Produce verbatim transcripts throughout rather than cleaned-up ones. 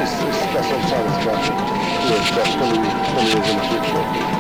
it's, it's, that's what I'm saying, it's about, you know, it's about twenty, twenty years in the future.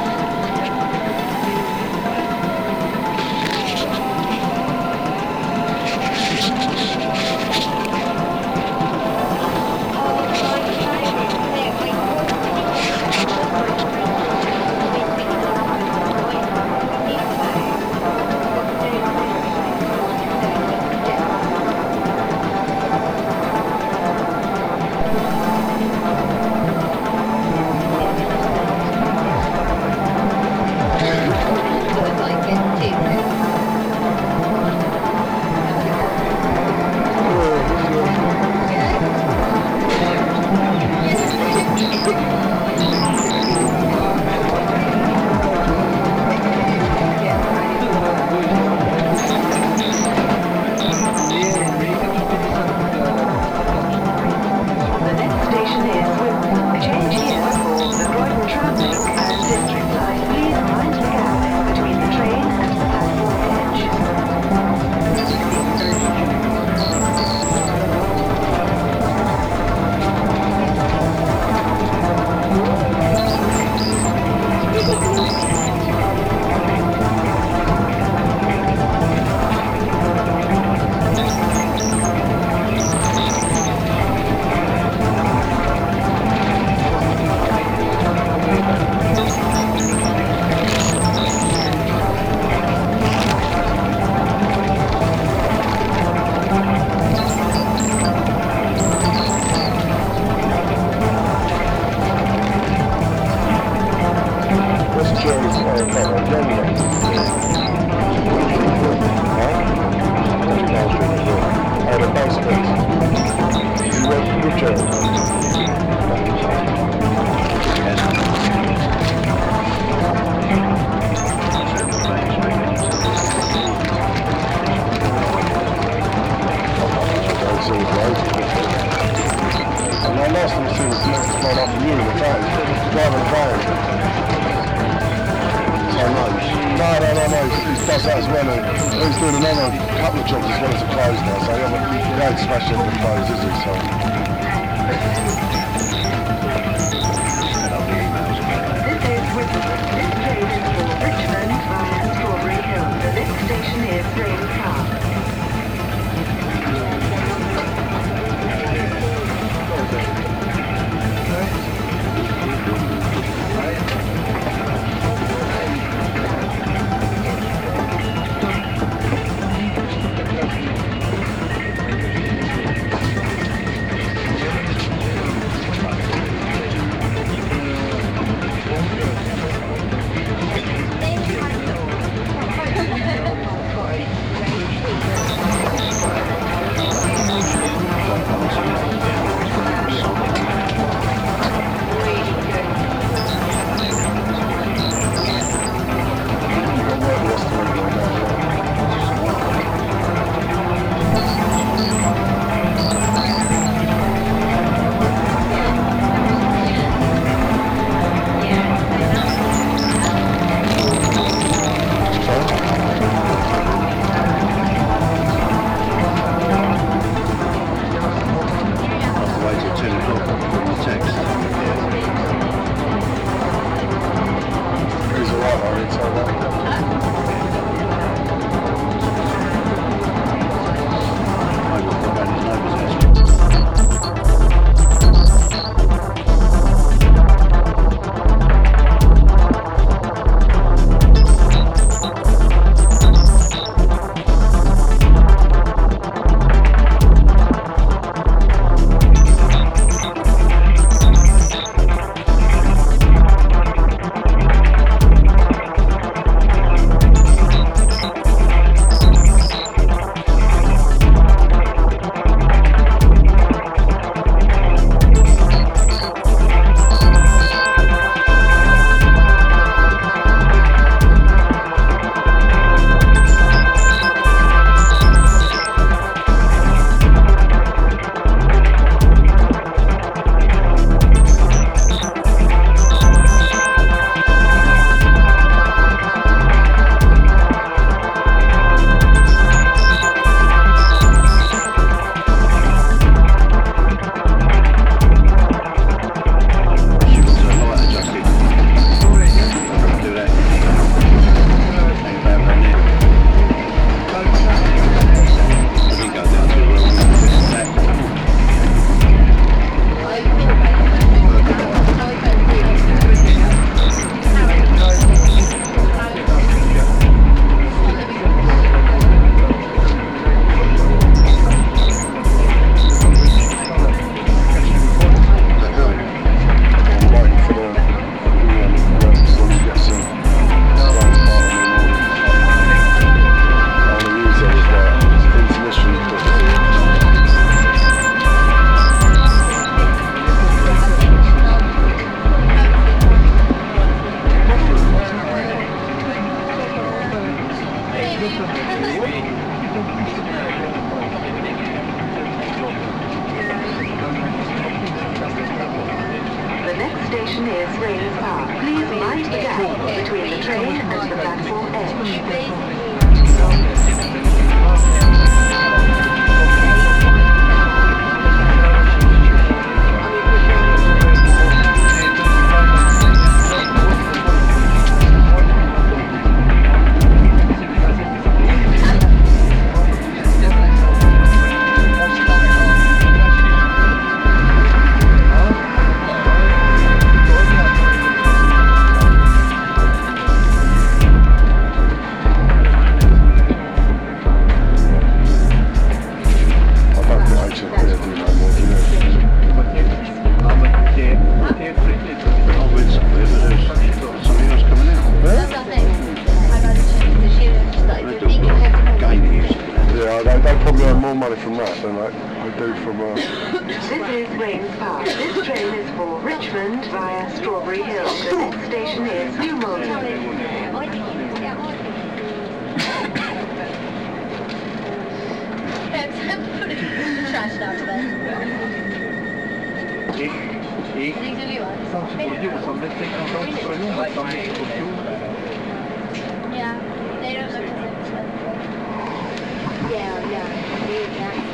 Rains Park. Please mind the gap between the train and the platform edge. This is Rains Park. This train is for Richmond via Strawberry Hill. The next station is New Malden. Trash out of it. Yeah, they don't look as expensive. Yeah, yeah.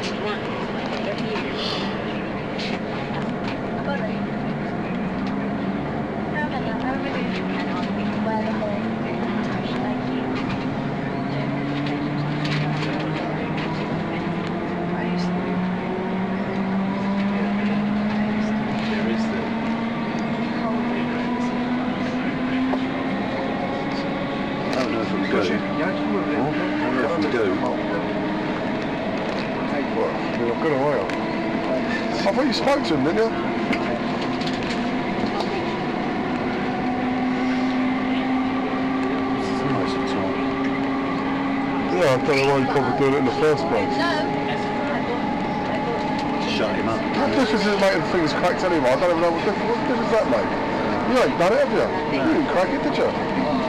I thought you spoke to him, didn't you? Yeah, I don't know why you bothered doing it in the first place. Shut him up. What difference does it make if things cracked anyway? I don't even know what difference, what difference that make. You ain't done it, have you? You didn't crack it, did you?